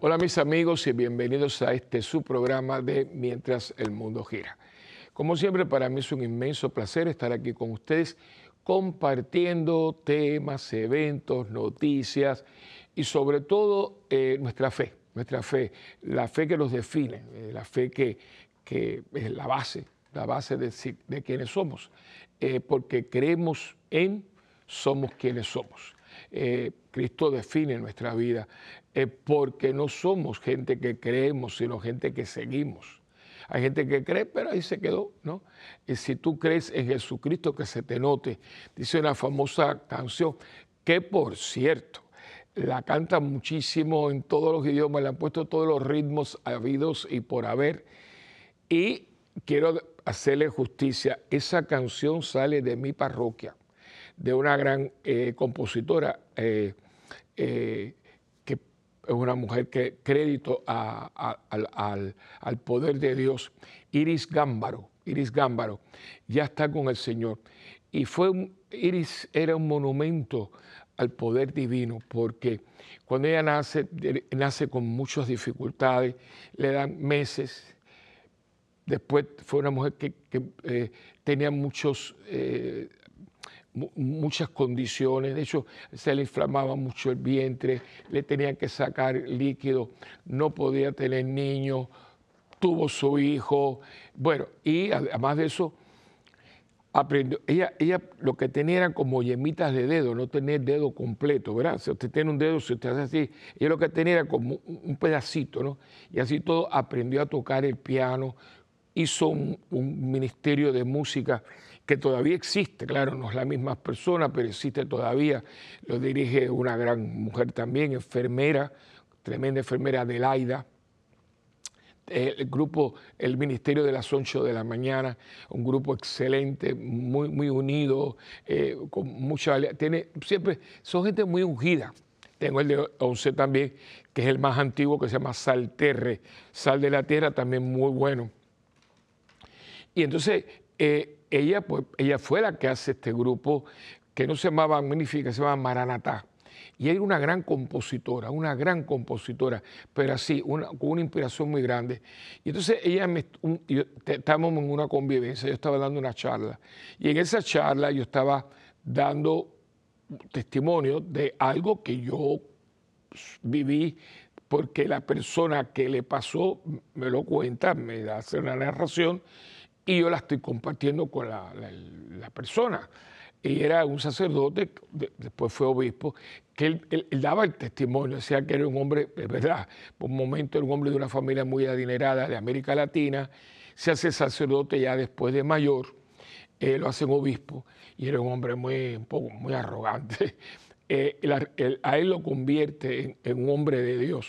Hola mis amigos y bienvenidos a este su programa de Mientras el Mundo Gira. Como siempre, para mí es un inmenso placer estar aquí con ustedes compartiendo temas, eventos, noticias y sobre todo nuestra fe, la fe que nos define, la fe que es la base de quienes somos, porque creemos en, somos quienes somos. Cristo define nuestra vida porque no somos gente que creemos, sino gente que seguimos. Hay gente que cree, pero ahí se quedó, ¿no? Y si tú crees en Jesucristo, que se te note. Dice una famosa canción, que por cierto, la cantan muchísimo en todos los idiomas, le han puesto todos los ritmos habidos y por haber. Y quiero hacerle justicia, esa canción sale de mi parroquia, de una gran compositora, que es una mujer que crédito al poder de Dios, Iris Gámbaro, ya está con el Señor. Y Iris era un monumento al poder divino, porque cuando ella nace con muchas dificultades, le dan meses. Después fue una mujer que tenía muchas condiciones, de hecho se le inflamaba mucho el vientre, le tenían que sacar líquido, no podía tener niños, tuvo su hijo, bueno, y además de eso, aprendió, ella lo que tenía eran como yemitas de dedo, no tenía el dedo completo, ¿verdad? Si usted tiene un dedo, si usted hace así, ella lo que tenía era como un pedacito, ¿no? Y así todo aprendió a tocar el piano, hizo un ministerio de música que todavía existe, claro, no es la misma persona, pero existe todavía, lo dirige una gran mujer también, enfermera, tremenda enfermera, Adelaida. El grupo, el Ministerio de las 8 de la mañana, un grupo excelente, muy unido, con mucha, siempre, son gente muy ungida. Tengo el de 11 también, que es el más antiguo, que se llama Salterre, Sal de la Tierra, también muy bueno. Y entonces ella fue la que hace este grupo, que no se llamaba Magnífica, se llamaba Maranatá. Y era una gran compositora, pero así, con una inspiración muy grande. Y entonces estábamos en una convivencia, yo estaba dando una charla. Y en esa charla yo estaba dando testimonio de algo que yo viví, porque la persona que le pasó me lo cuenta, me hace una narración, y yo la estoy compartiendo con la persona. Y era un sacerdote, después fue obispo, que él daba el testimonio, decía que era un hombre, es verdad, por un momento era un hombre de una familia muy adinerada de América Latina, se hace sacerdote ya después de mayor, lo hacen obispo, y era un hombre muy arrogante. A él lo convierte en un hombre de Dios.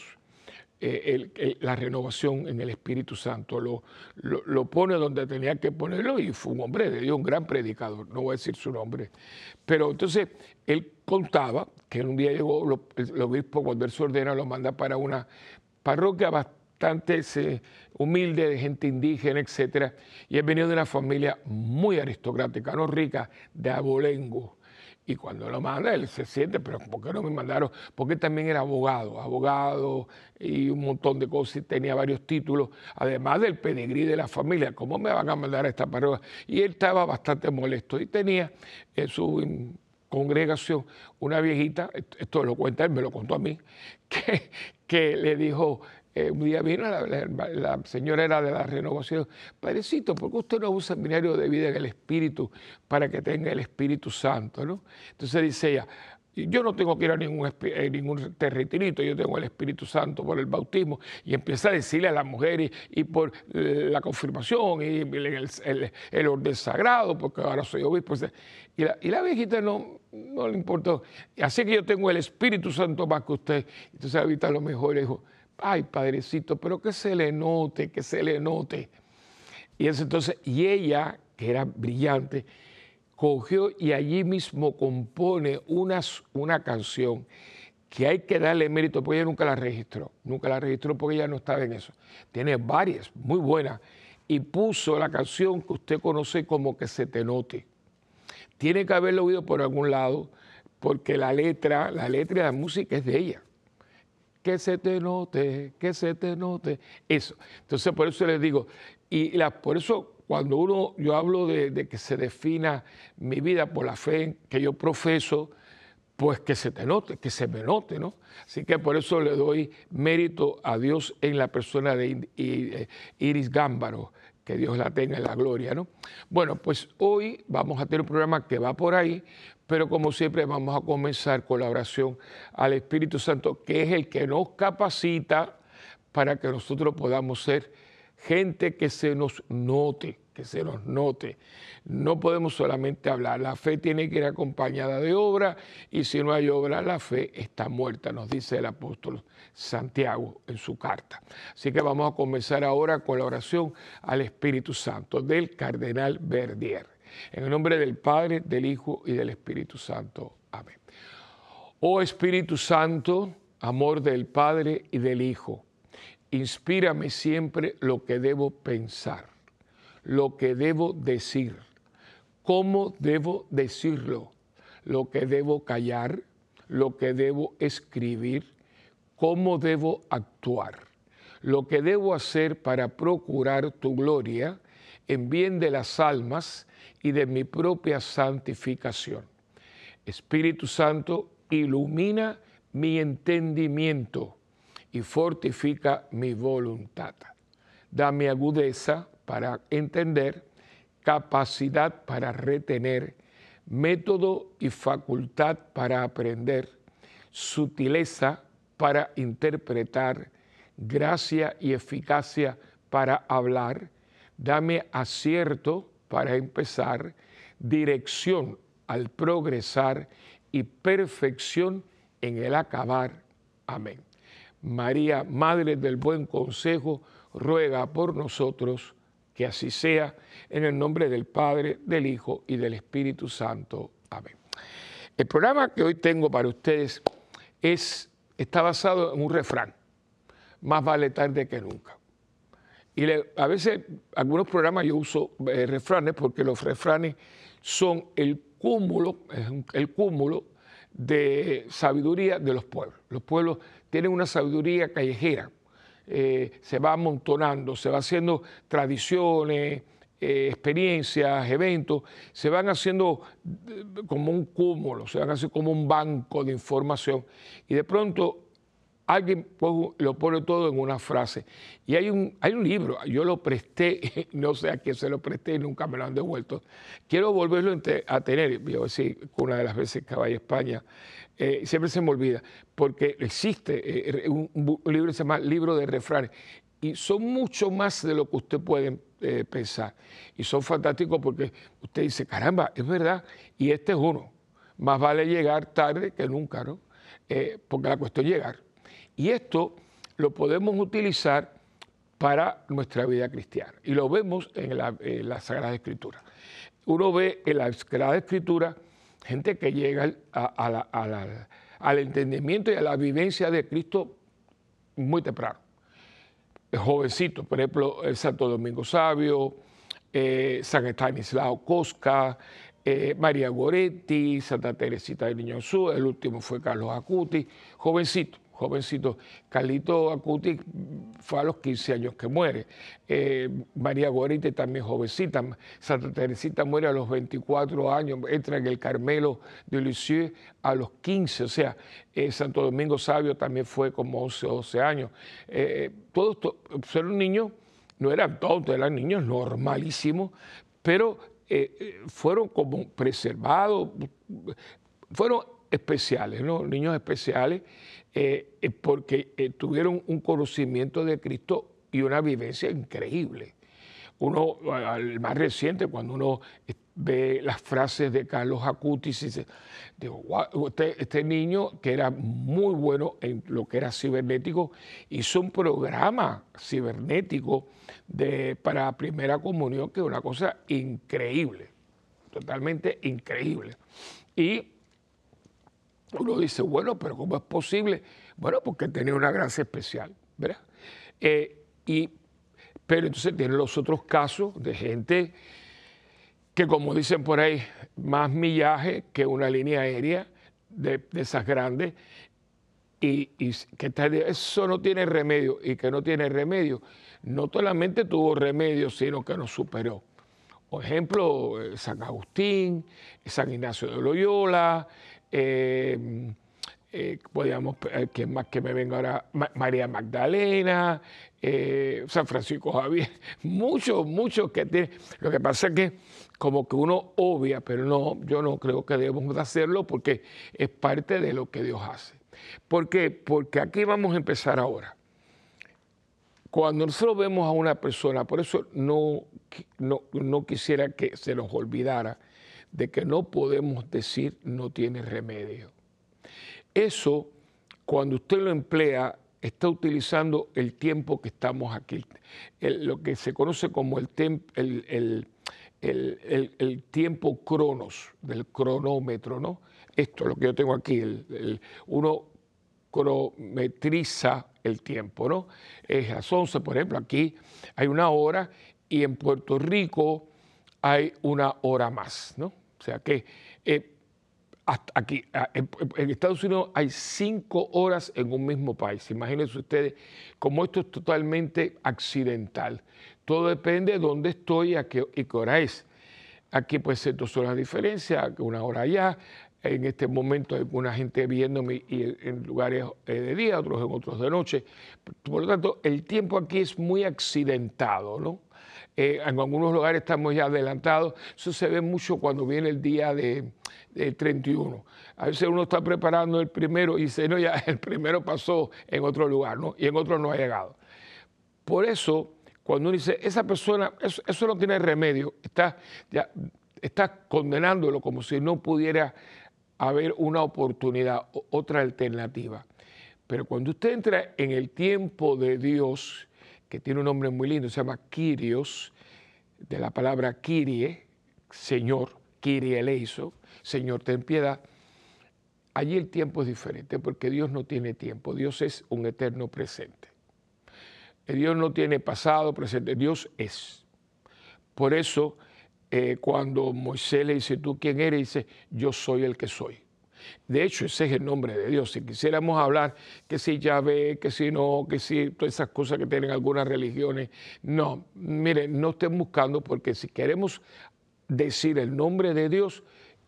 La renovación en el Espíritu Santo, lo pone donde tenía que ponerlo, y fue un hombre de Dios, un gran predicador, no voy a decir su nombre. Pero entonces él contaba que un día llegó el obispo, cuando él se ordena, lo manda para una parroquia bastante humilde, de gente indígena, etcétera, y él venía de una familia muy aristocrática, no rica, de abolengo. Y cuando lo manda, él se siente, pero ¿por qué no me mandaron? Porque él también era abogado y un montón de cosas, y tenía varios títulos, además del pedigrí de la familia. ¿Cómo me van a mandar a esta parroquia? Y él estaba bastante molesto y tenía en su congregación una viejita, esto lo cuenta él, me lo contó a mí, que le dijo, un día vino la señora, era de la renovación, padrecito, ¿por qué usted no usa el seminario de vida en el Espíritu para que tenga el Espíritu Santo, ¿no? Entonces dice ella, yo no tengo que ir a ningún retirito, yo tengo el Espíritu Santo por el bautismo, y empieza a decirle a las mujeres y por la confirmación y el orden sagrado, porque ahora soy obispo. Y la viejita no le importó. Así que yo tengo el Espíritu Santo más que usted. Entonces la viejita a lo mejor le dijo, ay, padrecito, pero que se le note, que se le note. Y entonces, ella, que era brillante, cogió y allí mismo compone una canción que hay que darle mérito, porque ella nunca la registró porque ella no estaba en eso. Tiene varias, muy buenas, y puso la canción que usted conoce como Que se te note. Tiene que haberlo oído por algún lado, porque la letra y la música es de ella. que se te note, que se te note. Eso. Entonces, por eso les digo, por eso cuando yo hablo de que se defina mi vida por la fe que yo profeso, pues que se te note, que se me note, ¿no? Así que por eso le doy mérito a Dios en la persona de Iris Gámbaro, que Dios la tenga en la gloria, ¿no? Bueno, pues hoy vamos a tener un programa que va por ahí, pero como siempre vamos a comenzar con la oración al Espíritu Santo, que es el que nos capacita para que nosotros podamos ser gente que se nos note, que se nos note. No podemos solamente hablar, la fe tiene que ir acompañada de obra y si no hay obra, la fe está muerta, nos dice el apóstol Santiago en su carta. Así que vamos a comenzar ahora con la oración al Espíritu Santo del cardenal Verdier. En el nombre del Padre, del Hijo y del Espíritu Santo. Amén. Oh Espíritu Santo, amor del Padre y del Hijo, inspírame siempre lo que debo pensar, lo que debo decir, cómo debo decirlo, lo que debo callar, lo que debo escribir, cómo debo actuar, lo que debo hacer para procurar tu gloria en bien de las almas y de mi propia santificación. Espíritu Santo, ilumina mi entendimiento y fortifica mi voluntad. Dame agudeza para entender, capacidad para retener, método y facultad para aprender, sutileza para interpretar, gracia y eficacia para hablar. Dame acierto para empezar, dirección al progresar y perfección en el acabar. Amén. María, Madre del Buen Consejo, ruega por nosotros, que así sea, en el nombre del Padre, del Hijo y del Espíritu Santo. Amén. El programa que hoy tengo para ustedes está basado en un refrán: más vale tarde que nunca. Y a veces, algunos programas yo uso refranes porque los refranes son el cúmulo de sabiduría de los pueblos. Los pueblos tienen una sabiduría callejera, se va amontonando, se va haciendo tradiciones, experiencias, eventos, se van haciendo como un cúmulo, se van haciendo como un banco de información y de pronto alguien lo pone todo en una frase. Y hay un libro, yo lo presté, no sé a quién se lo presté y nunca me lo han devuelto. Quiero volverlo a tener, yo decir, una de las veces que vaya a España, siempre se me olvida, porque existe un libro que se llama Libro de Refranes, y son mucho más de lo que usted puede pensar. Y son fantásticos porque usted dice, caramba, es verdad, y este es uno. Más vale llegar tarde que nunca, ¿no? Porque la cuestión es llegar. Y esto lo podemos utilizar para nuestra vida cristiana. Y lo vemos en la Sagrada Escritura. Uno ve en la Sagrada Escritura gente que llega al entendimiento y a la vivencia de Cristo muy temprano. Jovencito, por ejemplo, el Santo Domingo Sabio, San Estanislao Kostka, María Goretti, Santa Teresita del Niño Jesús, el último fue Carlos Acutis, jovencito. Carlito Acutis fue a los 15 años que muere. María Goretti también jovencita. Santa Teresita muere a los 24 años, entra en el Carmelo de Lisieux a los 15. O sea, Santo Domingo Sabio también fue como 11 o 12 años. Todos eran niños, no eran tontos, eran niños normalísimos, pero fueron como preservados, fueron especiales, ¿no? Niños especiales, porque tuvieron un conocimiento de Cristo y una vivencia increíble. El más reciente, cuando uno ve las frases de Carlos Acutis, dice, digo, wow, este niño que era muy bueno en lo que era cibernético, hizo un programa cibernético para primera comunión, que es una cosa increíble, totalmente increíble. Y uno dice, bueno, pero ¿cómo es posible? Bueno, porque tenía una gracia especial, ¿verdad? Pero entonces tienen los otros casos de gente que, como dicen por ahí, más millaje que una línea aérea de esas grandes, que eso no tiene remedio y que no tiene remedio, no solamente tuvo remedio, sino que nos superó. Por ejemplo, San Agustín, San Ignacio de Loyola, podríamos, ¿quién más que me venga ahora? María Magdalena, San Francisco Javier, muchos que tienen. Lo que pasa es que como que uno obvia, pero no, yo no creo que debemos de hacerlo porque es parte de lo que Dios hace. ¿Por qué? Porque aquí vamos a empezar ahora. Cuando nosotros vemos a una persona, por eso no quisiera que se nos olvidara de que no podemos decir no tiene remedio. Eso, cuando usted lo emplea, está utilizando el tiempo que estamos aquí, lo que se conoce como el tiempo cronos, del cronómetro, ¿no? Esto es lo que yo tengo aquí, uno cronometriza el tiempo, ¿no? Es las 11, por ejemplo, aquí hay una hora y en Puerto Rico hay una hora más, ¿no? O sea que hasta aquí, en Estados Unidos hay 5 horas en un mismo país. Imagínense ustedes cómo esto es totalmente accidental. Todo depende de dónde estoy y qué hora es. Aquí puede ser 2 horas de diferencia, una hora allá. En este momento hay alguna gente viéndome en lugares de día, otros en otros de noche. Por lo tanto, el tiempo aquí es muy accidentado, ¿no? En algunos lugares estamos ya adelantados. Eso se ve mucho cuando viene el día del 31. A veces uno está preparando el primero y dice, no, ya el primero pasó en otro lugar, ¿no? Y en otro no ha llegado. Por eso, cuando uno dice, esa persona, eso no tiene remedio, está condenándolo como si no pudiera haber una oportunidad, otra alternativa. Pero cuando usted entra en el tiempo de Dios, que tiene un nombre muy lindo, se llama Kyrios, de la palabra Kyrie, Señor, Kyrie eleison, Señor, ten piedad. Allí el tiempo es diferente porque Dios no tiene tiempo, Dios es un eterno presente. Dios no tiene pasado, presente, Dios es. Por eso, cuando Moisés le dice, ¿tú quién eres? Dice, yo soy el que soy. De hecho, ese es el nombre de Dios. Si quisiéramos hablar que si Yahvé, que si no, que si todas esas cosas que tienen algunas religiones, no, miren, no estén buscando porque si queremos decir el nombre de Dios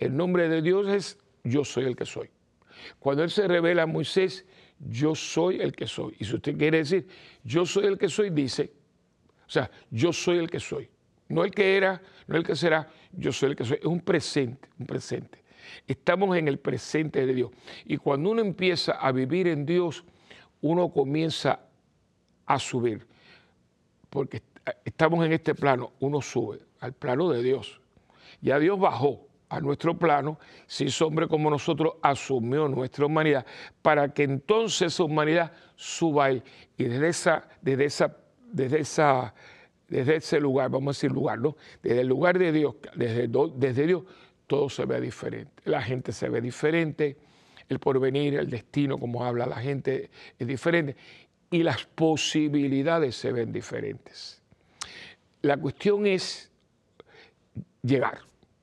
es yo soy el que soy. Cuando Él se revela a Moisés, yo soy el que soy. Y si usted quiere decir yo soy el que soy, dice, o sea, yo soy el que soy. No el que era, no el que será, yo soy el que soy. Es un presente, un presente. Estamos en el presente de Dios. Y cuando uno empieza a vivir en Dios, uno comienza a subir. Porque estamos en este plano, uno sube al plano de Dios. Ya Dios bajó a nuestro plano, se hizo hombre como nosotros, asumió nuestra humanidad, para que entonces esa humanidad suba a Él. Y desde ese lugar, vamos a decir lugar, ¿no? Desde el lugar de Dios, desde Dios, todo se ve diferente. La gente se ve diferente, el porvenir, el destino, como habla la gente, es diferente. Y las posibilidades se ven diferentes. La cuestión es llegar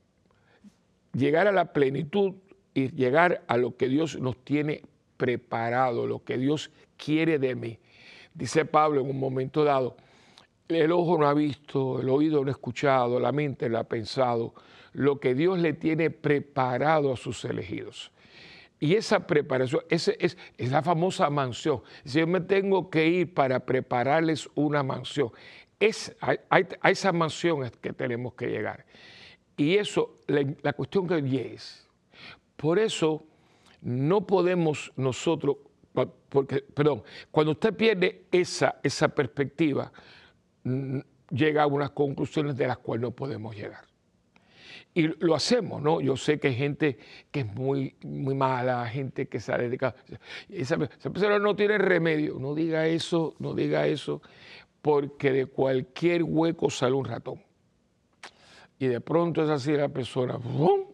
a la plenitud y llegar a lo que Dios nos tiene preparado, lo que Dios quiere de mí. Dice Pablo en un momento dado, el ojo no ha visto, el oído no ha escuchado, la mente no ha pensado, lo que Dios le tiene preparado a sus elegidos. Y esa preparación, es la famosa mansión. Si yo me tengo que ir para prepararles una mansión, a esa mansión es que tenemos que llegar. Y eso, la cuestión que es. Por eso no podemos nosotros, cuando usted pierde esa perspectiva, llega a unas conclusiones de las cuales no podemos llegar. Y lo hacemos, ¿no? Yo sé que hay gente que es muy, muy mala, gente que se ha dedicado. Esa persona no tiene remedio. No diga eso, porque de cualquier hueco sale un ratón. Y de pronto es así la persona. ¡Bum!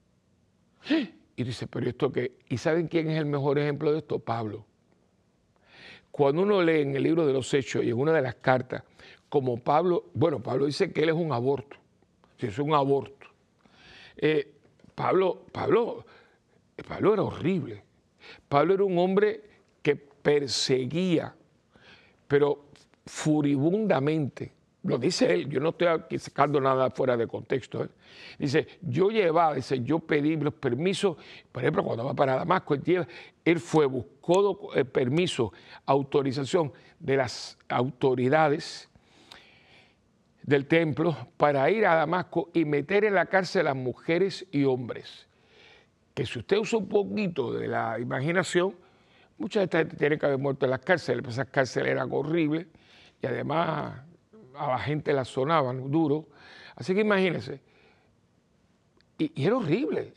Y dice, pero esto qué. ¿Y saben quién es el mejor ejemplo de esto? Pablo. Cuando uno lee en el libro de los Hechos y en una de las cartas, como Pablo dice que él es un aborto. Si es un aborto. Pablo era horrible. Pablo era un hombre que perseguía, pero furibundamente. Lo dice él, yo no estoy aquí sacando nada fuera de contexto. Dice, yo pedí los permisos, por ejemplo, cuando va para Damasco, él buscó permiso, autorización de las autoridades del templo para ir a Damasco y meter en la cárcel a mujeres y hombres. Que si usted usa un poquito de la imaginación, mucha de esta gente tiene que haber muerto en las cárceles, esas cárceles eran horribles y además a la gente la sonaban duro. Así que imagínense. Y era horrible,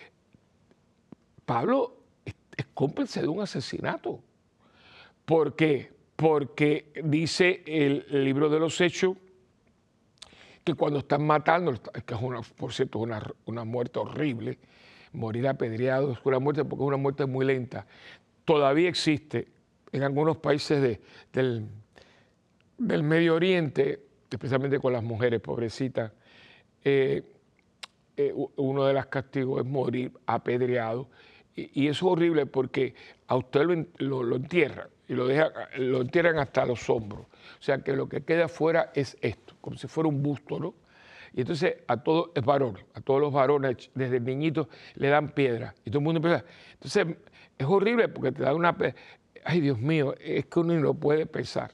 Pablo es cómplice de un asesinato. ¿Por qué? Porque dice el libro de los Hechos que cuando están matando, que es por cierto una muerte horrible, morir apedreado es una muerte porque es una muerte muy lenta. Todavía existe en algunos países del Medio Oriente, especialmente con las mujeres pobrecitas, uno de los castigos es morir apedreado. Y eso es horrible porque a usted lo entierran y lo entierran hasta los hombros. O sea que lo que queda afuera es esto, como si fuera un busto, ¿no? Y entonces a todos los varones desde niñitos le dan piedra y todo el mundo empieza. Entonces es horrible porque te dan ay Dios mío, es que uno no lo puede pensar.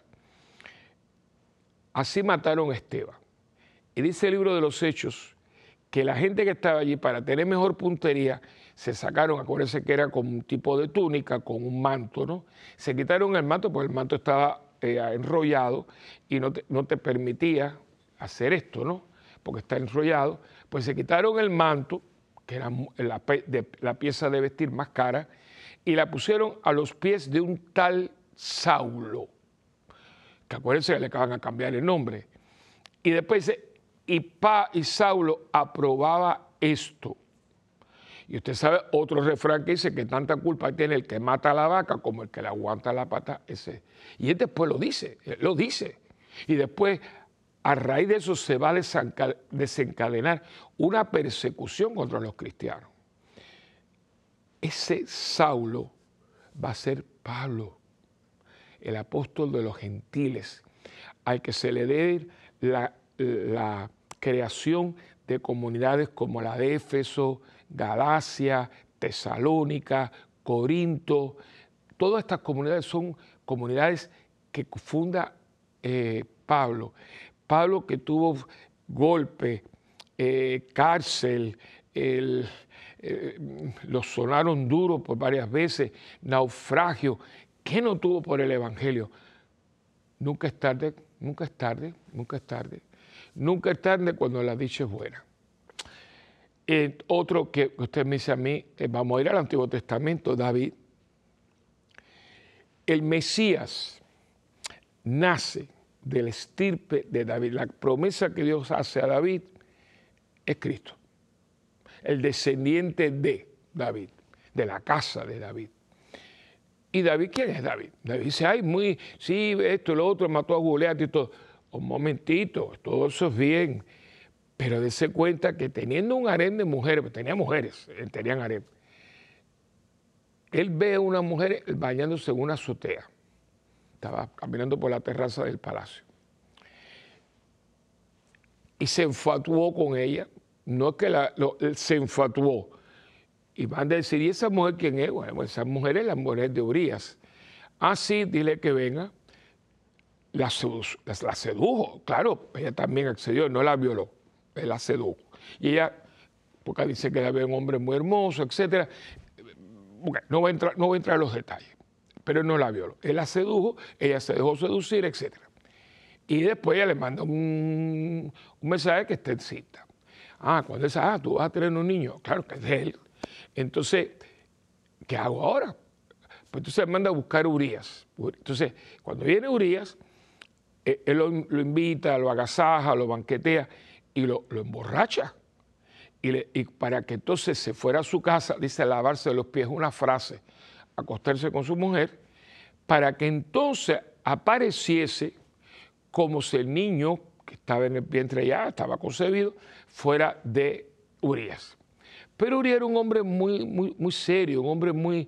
Así mataron a Esteban. Y dice el libro de los Hechos que la gente que estaba allí para tener mejor puntería se sacaron, acuérdense que era como un tipo de túnica con un manto, ¿no? Se quitaron el manto porque el manto estaba enrollado y no te permitía hacer esto, ¿no? Porque está enrollado. Pues se quitaron el manto, que era la pieza de vestir más cara, y la pusieron a los pies de un tal Saulo, que acuérdense que le acaban a cambiar el nombre. Y después dice, y Saulo aprobaba esto. Y usted sabe otro refrán que dice que tanta culpa tiene el que mata a la vaca como el que le aguanta la pata. Y él después lo dice. Y después, a raíz de eso, se va a desencadenar una persecución contra los cristianos. Ese Saulo va a ser Pablo, el apóstol de los gentiles, al que se le debe la creación de comunidades como la de Éfeso, Galacia, Tesalónica, Corinto. Todas estas comunidades son comunidades que funda Pablo. Pablo que tuvo golpe, cárcel, los sonaron duros por varias veces, naufragio. ¿Qué no tuvo por el Evangelio? Nunca es tarde, nunca es tarde, nunca es tarde. Nunca es tarde cuando la dicha es buena. Otro que usted me dice a mí, vamos a ir al Antiguo Testamento, David. El Mesías nace del estirpe de David. La promesa que Dios hace a David es Cristo, el descendiente de David, de la casa de David. ¿Y David quién es David? David dice, sí, esto, lo otro, mató a Goliat y todo. Un momentito, todo eso es bien, pero dése cuenta que teniendo un harén de mujeres, pues tenía mujeres, tenían harén, él ve a una mujer bañándose en una azotea. Estaba caminando por la terraza del palacio. Y se enfatuó con ella. No es que él se enfatuó. Y van a decir, ¿y esa mujer quién es? Bueno, esa mujer es la mujer de Urías. Ah, sí, dile que venga. La sedujo, claro, ella también accedió, no la violó, él la sedujo. Y ella, porque dice que era un hombre muy hermoso, etc. No voy a entrar en los detalles, pero él no la violó. Él la sedujo, ella se dejó seducir, etc. Y después ella le manda un mensaje que está en cita. Cuando dice, tú vas a tener un niño, claro que es de él. Entonces, ¿qué hago ahora? Pues entonces manda a buscar a Urías. Entonces, cuando viene Urías, él lo invita, lo agasaja, lo banquetea y lo emborracha. Y para que entonces se fuera a su casa, dice lavarse los pies, una frase, acostarse con su mujer, para que entonces apareciese como si el niño que estaba en el vientre ya, estaba concebido, fuera de Urías. Pero Urías era un hombre muy serio, un hombre muy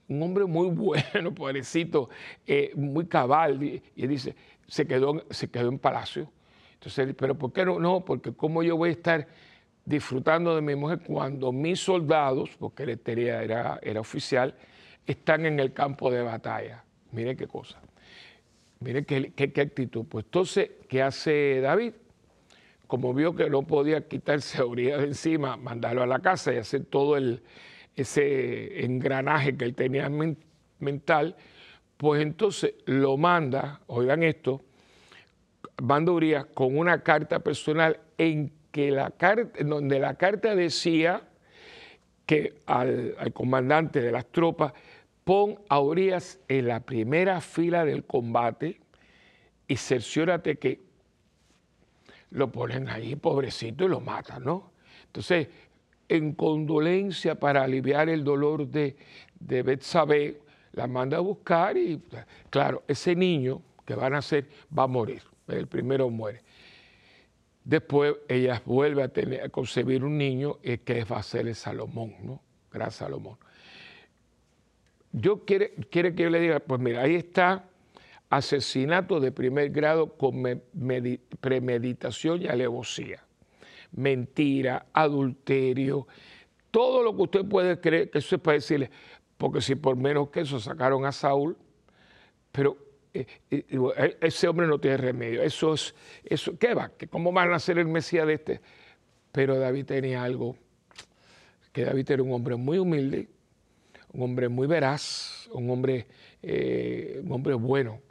un hombre muy bueno, pobrecito, muy cabal, y él dice, se quedó en palacio. Entonces, pero ¿por qué no? No, porque cómo yo voy a estar disfrutando de mi mujer cuando mis soldados, porque él era oficial, están en el campo de batalla. Miren qué cosa. Miren qué actitud. Pues entonces, ¿qué hace David? Como vio que no podía quitarse a Urías de encima, mandarlo a la casa y hacer todo ese engranaje que él tenía mental, pues entonces lo manda, oigan esto, manda a Urías con una carta personal en donde la carta decía que al comandante de las tropas, pon a Urías en la primera fila del combate y cerciórate que lo ponen ahí, pobrecito, y lo matan, ¿no? Entonces, en condolencia para aliviar el dolor de Betsabé, la manda a buscar y, claro, ese niño que va a nacer va a morir, el primero muere. Después ella vuelve a concebir un niño que va a ser el Salomón, ¿no? Gran Salomón. Quiere que yo le diga, pues mira, ahí está asesinato de primer grado con premeditación y alevosía, mentira, adulterio, todo lo que usted puede creer que eso es para decirle, porque si por menos que eso sacaron a Saúl, pero ese hombre no tiene remedio, eso, ¿qué va? ¿Cómo van a ser el Mesías de este? Pero David tenía algo, que David era un hombre muy humilde, un hombre muy veraz, un hombre bueno,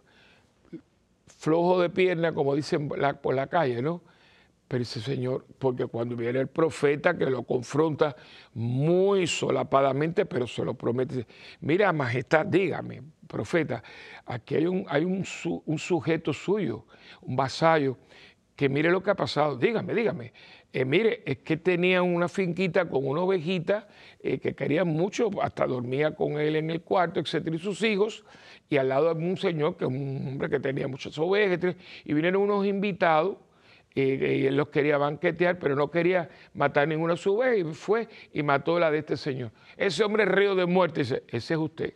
flojo de pierna, como dicen por la calle, ¿no? Pero ese señor, porque cuando viene el profeta que lo confronta muy solapadamente, pero se lo promete, mira, majestad, dígame, profeta, aquí hay un sujeto suyo, un vasallo, que mire lo que ha pasado, dígame. Mire, es que tenía una finquita con una ovejita que quería mucho, hasta dormía con él en el cuarto, etcétera, y sus hijos, y al lado había un señor, que es un hombre que tenía muchas ovejas, y vinieron unos invitados, y él los quería banquetear, pero no quería matar ninguna de sus ovejas, y fue y mató la de este señor. Ese hombre río de muerte, dice, ese es usted.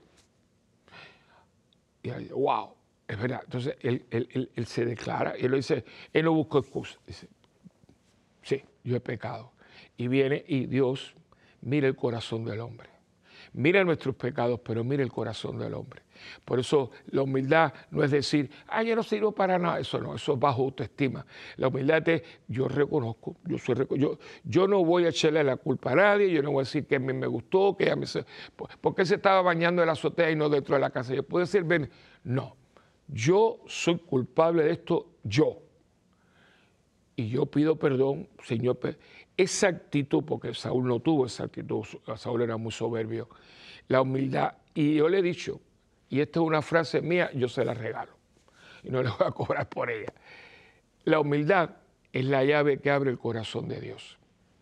Y él dice, wow, es verdad. Entonces él se declara, y él dice, él no buscó excusa, dice, sí, yo he pecado. Y viene y Dios mira el corazón del hombre. Mira nuestros pecados, pero mira el corazón del hombre. Por eso la humildad no es decir, yo no sirvo para nada. Eso no, eso es bajo autoestima. La humildad es, yo reconozco, yo no voy a echarle la culpa a nadie, yo no voy a decir que me gustó, que porque se estaba bañando en la azotea y no dentro de la casa. Yo puedo decir, ven, no, yo soy culpable de esto, yo. Y yo pido perdón, Señor. Esa actitud, porque Saúl no tuvo esa actitud, Saúl era muy soberbio, la humildad. Y yo le he dicho, y esta es una frase mía, yo se la regalo, y no le voy a cobrar por ella. La humildad es la llave que abre el corazón de Dios.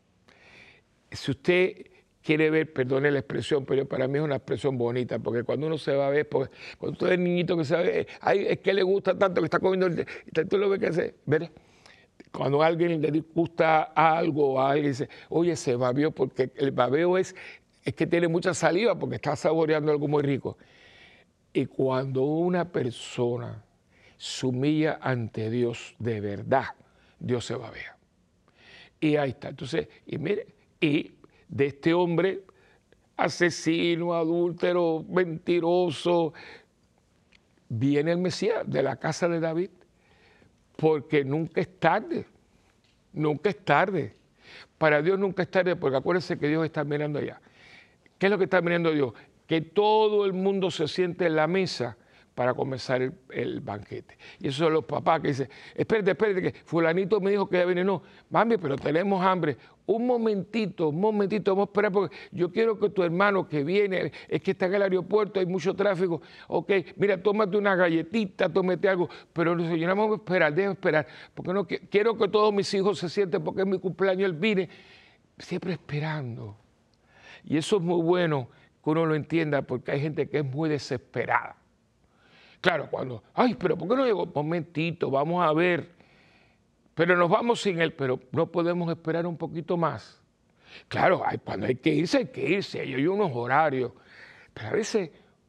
Si usted quiere ver, perdone la expresión, pero para mí es una expresión bonita, porque cuando uno se va a ver, cuando usted es niñito que se va a ver, es que le gusta tanto que está comiendo, tú lo ves que hace, ¿verdad? Cuando a alguien le gusta algo, a alguien dice, oye, se babeó, porque el babeo es que tiene mucha saliva porque está saboreando algo muy rico. Y cuando una persona se humilla ante Dios de verdad, Dios se babea. Y ahí está. Entonces, y mire, y de este hombre asesino, adúltero, mentiroso, viene el Mesías de la casa de David. Porque nunca es tarde, nunca es tarde. Para Dios nunca es tarde, porque acuérdense que Dios está mirando allá. ¿Qué es lo que está mirando Dios? Que todo el mundo se siente en la mesa para comenzar el banquete. Y eso son los papás que dicen, espérate, que fulanito me dijo que ya viene. No, mami, pero tenemos hambre. Un momentito, vamos a esperar, porque yo quiero que tu hermano que viene, es que está en el aeropuerto, hay mucho tráfico. Ok, mira, tómate una galletita, tómate algo, pero no sé, yo no vamos a esperar, déjame esperar, porque no quiero que todos mis hijos se sienten, porque es mi cumpleaños, él viene, siempre esperando. Y eso es muy bueno que uno lo entienda, porque hay gente que es muy desesperada. Claro, pero ¿por qué no llegó? Momentito, vamos a ver. Pero nos vamos sin él, pero no podemos esperar un poquito más. Claro, cuando hay que irse, hay unos horarios. Pero a veces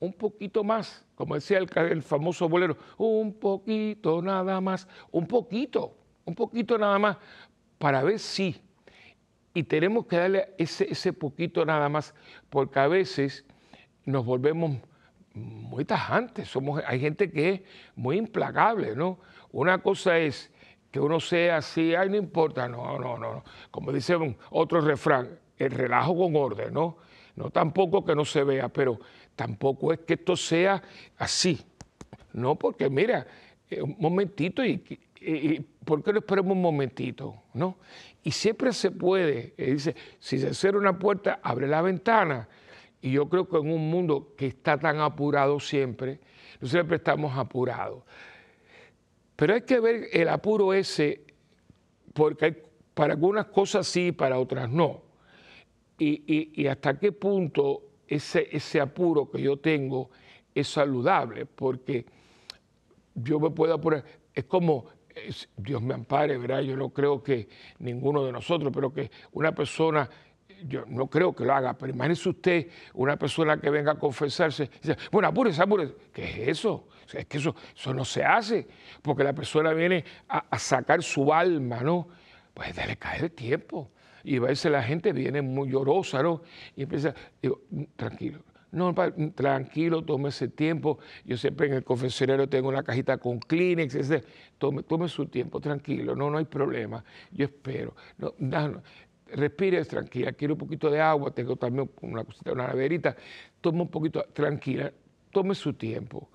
un poquito más, como decía el famoso bolero, un poquito nada más, un poquito nada más, para ver si. Y tenemos que darle ese poquito nada más, porque a veces nos volvemos muy tajantes. Hay gente que es muy implacable, ¿no? Una cosa es que uno sea así, ay, no importa, no. Como dice otro refrán, el relajo con orden, ¿no? No tampoco que no se vea, pero tampoco es que esto sea así, ¿no? Porque mira, un momentito y ¿por qué no esperamos un momentito? ¿No? Y siempre se puede, dice, si se cierra una puerta, abre la ventana. Y yo creo que en un mundo que está tan apurado siempre, no siempre estamos apurados. Pero hay que ver el apuro ese, porque para algunas cosas sí, para otras no. Y hasta qué punto ese apuro que yo tengo es saludable, porque yo me puedo apurar. Es como, Dios me ampare, ¿verdad? Yo no creo que ninguno de nosotros, pero que una persona, yo no creo que lo haga, pero imagínese usted una persona que venga a confesarse y dice, bueno, apúrese. ¿Qué es eso? O sea, es que eso no se hace, porque la persona viene a sacar su alma, ¿no? Pues déle caer el tiempo. Y a veces la gente viene muy llorosa, ¿no? Y empieza, digo, tranquilo. No, tranquilo, tome ese tiempo. Yo siempre en el confesionario tengo una cajita con Kleenex. Tome su tiempo, tranquilo, no hay problema. Yo espero. Respire tranquila, quiero un poquito de agua, tengo también una cosita, una neverita. Tome un poquito, tranquila, tome su tiempo.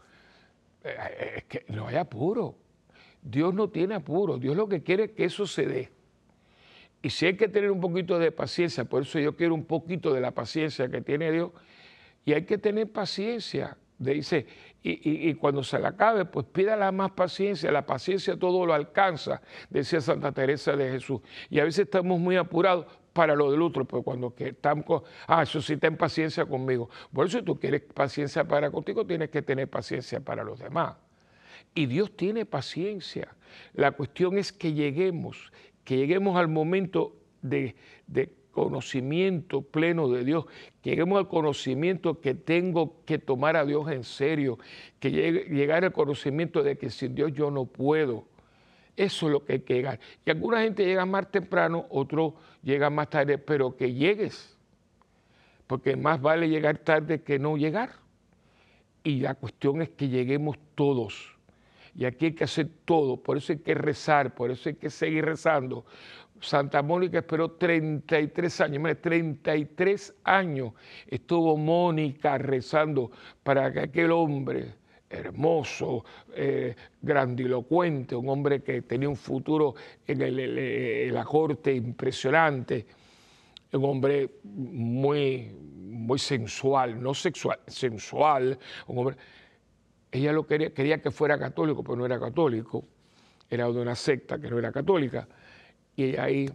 Es que no hay apuro. Dios no tiene apuro. Dios lo que quiere es que eso se dé. Y si hay que tener un poquito de paciencia, por eso yo quiero un poquito de la paciencia que tiene Dios, y hay que tener paciencia. Dice, y cuando se la acabe, pues pídala más paciencia. La paciencia todo lo alcanza, decía Santa Teresa de Jesús. Y a veces estamos muy apurados para lo del otro, pero cuando estamos, eso sí, ten paciencia conmigo. Por eso si tú quieres paciencia para contigo, tienes que tener paciencia para los demás. Y Dios tiene paciencia. La cuestión es que lleguemos al momento de conocimiento pleno de Dios, que lleguemos al conocimiento que tengo que tomar a Dios en serio, que llegar al conocimiento de que sin Dios yo no puedo. Eso es lo que hay que llegar. Y alguna gente llega más temprano, otros llegan más tarde, pero que llegues, porque más vale llegar tarde que no llegar. Y la cuestión es que lleguemos todos. Y aquí hay que hacer todo, por eso hay que rezar, por eso hay que seguir rezando. Santa Mónica esperó 33 años, mire, 33 años estuvo Mónica rezando para que aquel hombre hermoso, grandilocuente, un hombre que tenía un futuro en la corte impresionante, un hombre muy sensual, no sexual, sensual, un hombre. Ella quería que fuera católico, pero no era católico, era de una secta que no era católica. Y ahí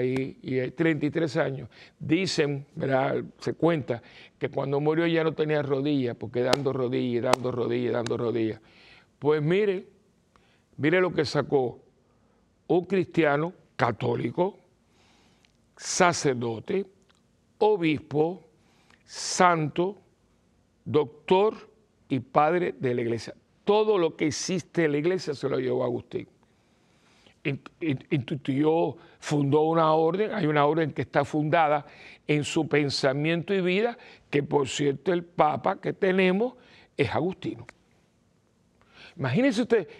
33 años. Dicen, ¿verdad? Se cuenta que cuando murió ya no tenía rodillas, porque dando rodillas. Pues mire lo que sacó un cristiano católico, sacerdote, obispo, santo, doctor y padre de la iglesia. Todo lo que existe en la iglesia se lo llevó Agustín. Instituyó, fundó una orden, hay una orden que está fundada en su pensamiento y vida, que por cierto el Papa que tenemos es Agustino. Imagínense usted,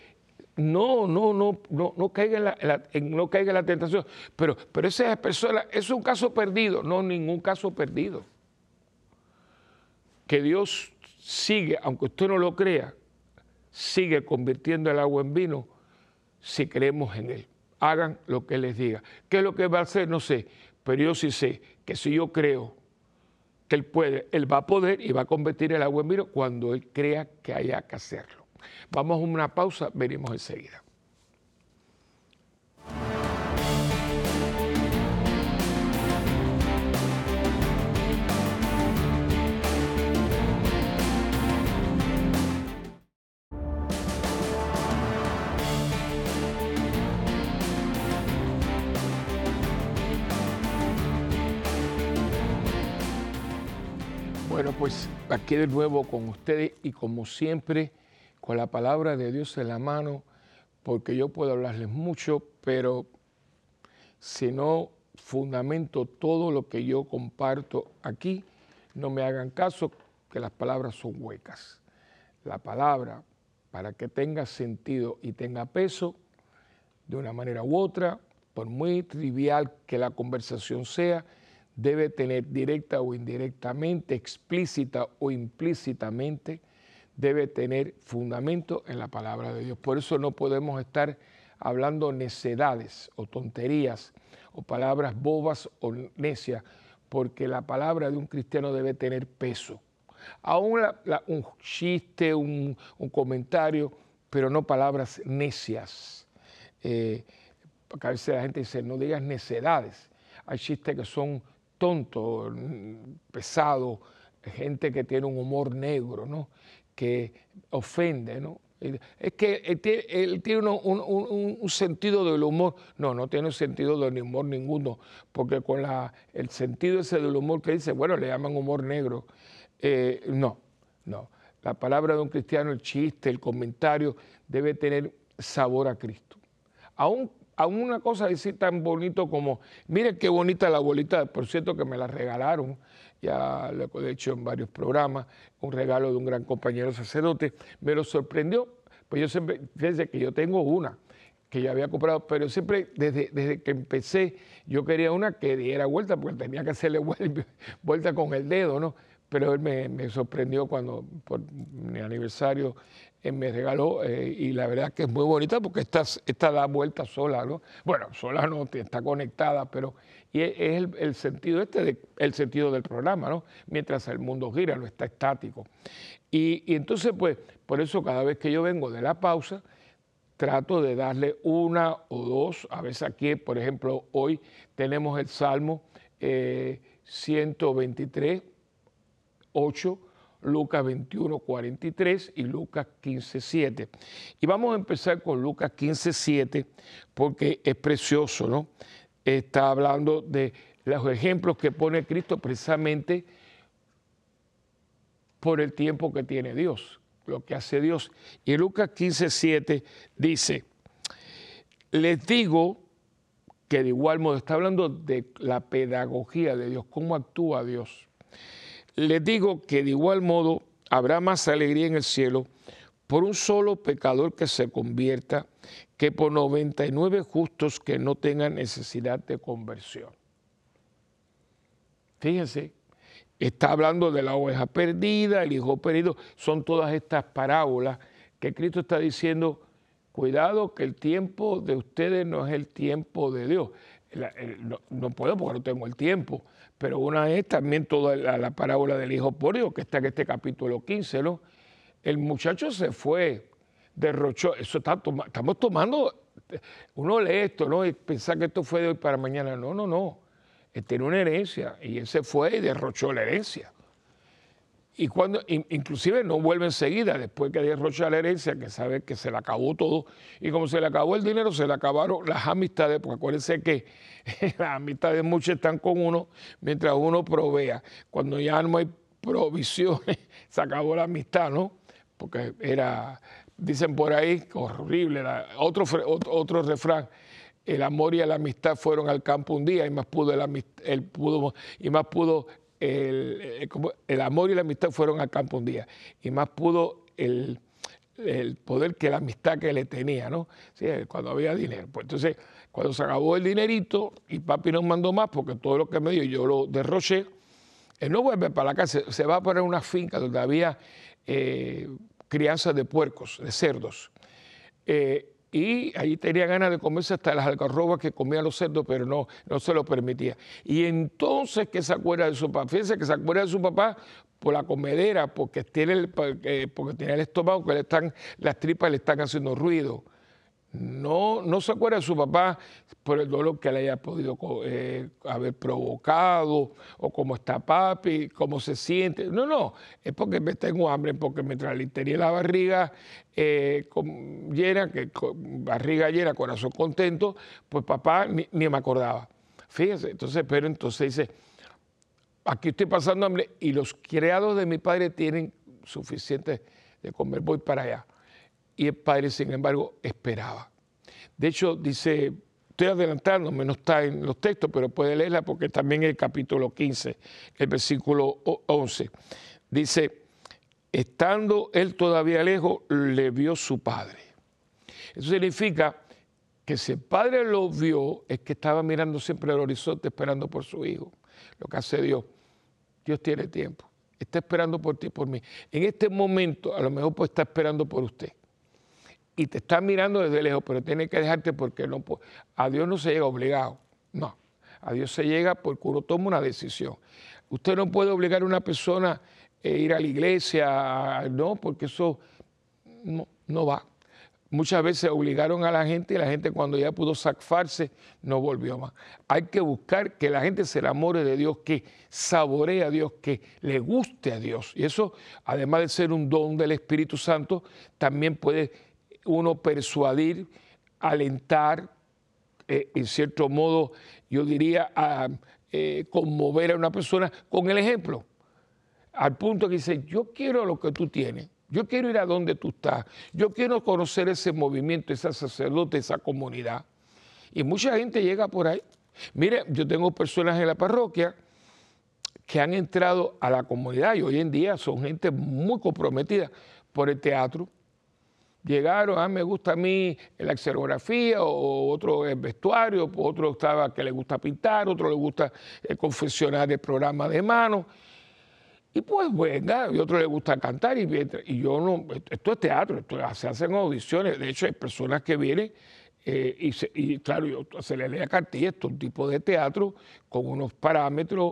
no caiga en la tentación, pero esa persona, es un caso perdido, no ningún caso perdido. Que Dios sigue, aunque usted no lo crea, sigue convirtiendo el agua en vino si creemos en Él. Hagan lo que Él les diga. ¿Qué es lo que va a hacer? No sé, pero yo sí sé que si yo creo que Él puede, Él va a poder y va a convertir el agua en vino cuando Él crea que haya que hacerlo. Vamos a una pausa, venimos enseguida. Bueno, pues aquí de nuevo con ustedes y como siempre con la palabra de Dios en la mano, porque yo puedo hablarles mucho, pero si no fundamento todo lo que yo comparto aquí, no me hagan caso que las palabras son huecas. La palabra, para que tenga sentido y tenga peso, de una manera u otra, por muy trivial que la conversación sea, debe tener directa o indirectamente, explícita o implícitamente, debe tener fundamento en la palabra de Dios. Por eso no podemos estar hablando necedades o tonterías o palabras bobas o necias, porque la palabra de un cristiano debe tener peso. Aún un chiste, un comentario, pero no palabras necias. Porque a veces la gente dice, no digas necedades. Hay chistes que son tontos, pesados, gente que tiene un humor negro, ¿no? Que ofende, ¿no? Es que él tiene un sentido del humor. No, no tiene un sentido del humor ninguno, porque con el sentido ese del humor que dice, bueno, le llaman humor negro. No. La palabra de un cristiano, el chiste, el comentario, debe tener sabor a Cristo. Aún una cosa así tan bonito como, miren qué bonita la bolita, por cierto que me la regalaron, ya lo he hecho en varios programas, un regalo de un gran compañero sacerdote, me lo sorprendió, pues yo siempre, fíjense que yo tengo una que ya había comprado, pero siempre desde que empecé yo quería una que diera vuelta, porque tenía que hacerle vuelta con el dedo, ¿no? Pero él me sorprendió cuando por mi aniversario me regaló y la verdad que es muy bonita porque esta da vuelta sola, ¿no? Bueno, sola no, está conectada, pero y es el sentido el sentido del programa, ¿no? Mientras el mundo gira, no está estático. Y entonces, pues, por eso cada vez que yo vengo de la pausa, trato de darle una o dos, a veces aquí, por ejemplo, hoy tenemos el Salmo 123, 8, Lucas 21, 43 y Lucas 15, 7. Y vamos a empezar con Lucas 15, 7 porque es precioso, ¿no? Está hablando de los ejemplos que pone Cristo precisamente por el tiempo que tiene Dios, lo que hace Dios. Y Lucas 15, 7 dice, les digo que de igual modo, está hablando de la pedagogía de Dios, cómo actúa Dios. Les digo que de igual modo habrá más alegría en el cielo por un solo pecador que se convierta que por 99 justos que no tengan necesidad de conversión. Fíjense, está hablando de la oveja perdida, el hijo perdido, son todas estas parábolas que Cristo está diciendo, cuidado que el tiempo de ustedes no es el tiempo de Dios. No puedo porque no tengo el tiempo, pero una es también toda la parábola del hijo pródigo, que está en este capítulo 15, ¿no? El muchacho se fue, derrochó, eso estamos tomando, uno lee esto, ¿no? Y pensar que esto fue de hoy para mañana, no. Él tiene una herencia y él se fue y derrochó la herencia. Y cuando, inclusive no vuelve enseguida, después que derrocha la herencia, que sabe que se le acabó todo, y como se le acabó el dinero, se le acabaron las amistades, porque acuérdense que las amistades muchas están con uno mientras uno provea. Cuando ya no hay provisiones, se acabó la amistad, ¿no? Porque dicen por ahí, horrible, otro refrán, el amor y la amistad fueron al campo un día y más pudo el amor y la amistad fueron al campo un día y más pudo el poder que la amistad que le tenía, ¿no? Sí, cuando había dinero. Pues entonces, cuando se acabó el dinerito y papi no mandó más porque todo lo que me dio yo lo derroché, él no vuelve para la casa, se va a poner una finca donde había crianza de puercos, de cerdos. Y allí tenía ganas de comerse hasta las algarrobas que comían los cerdos, pero no se lo permitía. Y entonces que se acuerda de su papá, fíjense que se acuerda de su papá por la comedera, porque tiene el estómago, que las tripas le están haciendo ruido. No se acuerda de su papá por el dolor que le haya podido haber provocado, o cómo está papi, cómo se siente. No, es porque me tengo hambre, porque mientras le tenía la barriga llena, barriga llena, corazón contento, pues papá ni me acordaba. Fíjese, entonces dice, aquí estoy pasando hambre y los criados de mi padre tienen suficiente de comer, voy para allá. Y el padre, sin embargo, esperaba. De hecho, dice, estoy adelantándome, no está en los textos, pero puede leerla porque también en el capítulo 15, el versículo 11, dice, estando él todavía lejos, le vio su padre. Eso significa que si el padre lo vio, es que estaba mirando siempre al horizonte, esperando por su hijo. Lo que hace Dios, Dios tiene tiempo, está esperando por ti y por mí. En este momento, a lo mejor pues está esperando por usted. Y te está mirando desde lejos, pero tiene que dejarte porque no puede. A Dios no se llega obligado, no. A Dios se llega porque uno toma una decisión. Usted no puede obligar a una persona a ir a la iglesia, no, porque eso no va. Muchas veces obligaron a la gente y la gente cuando ya pudo zafarse no volvió más. Hay que buscar que la gente se enamore de Dios, que saboree a Dios, que le guste a Dios. Y eso, además de ser un don del Espíritu Santo, también puede uno persuadir, alentar, en cierto modo, yo diría, conmover a una persona con el ejemplo. Al punto que dice, yo quiero lo que tú tienes. Yo quiero ir a donde tú estás. Yo quiero conocer ese movimiento, ese sacerdote, esa comunidad. Y mucha gente llega por ahí. Mire, yo tengo personas en la parroquia que han entrado a la comunidad y hoy en día son gente muy comprometida por el teatro. Llegaron, me gusta a mí la escenografía, o otro el vestuario, otro estaba que le gusta pintar, otro le gusta confeccionar el programa de mano. Y pues venga, y otro le gusta cantar, y yo no, esto es teatro, se hacen audiciones, de hecho hay personas que vienen y claro, se les lee a cartilla, esto es un tipo de teatro con unos parámetros,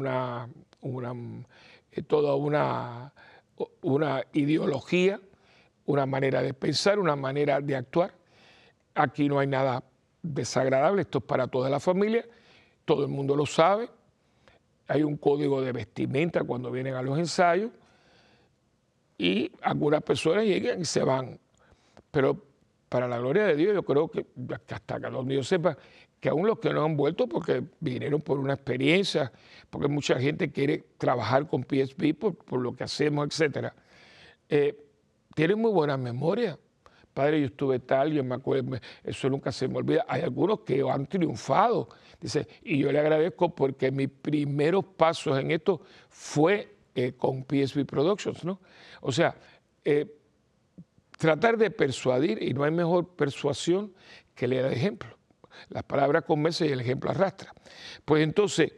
toda una ideología, una manera de pensar, una manera de actuar. Aquí no hay nada desagradable, esto es para toda la familia, todo el mundo lo sabe. Hay un código de vestimenta cuando vienen a los ensayos y algunas personas llegan y se van. Pero para la gloria de Dios, yo creo que hasta que donde yo sepa, que aún los que no han vuelto porque vinieron por una experiencia, porque mucha gente quiere trabajar con PSB por lo que hacemos, etcétera, tienen muy buena memoria. Padre, yo estuve tal, yo me acuerdo, eso nunca se me olvida. Hay algunos que han triunfado, dice, y yo le agradezco porque mis primeros pasos en esto fue con PSB Productions, ¿no? O sea, tratar de persuadir, y no hay mejor persuasión que leer el ejemplo. Las palabras convencen y el ejemplo arrastra. Pues entonces,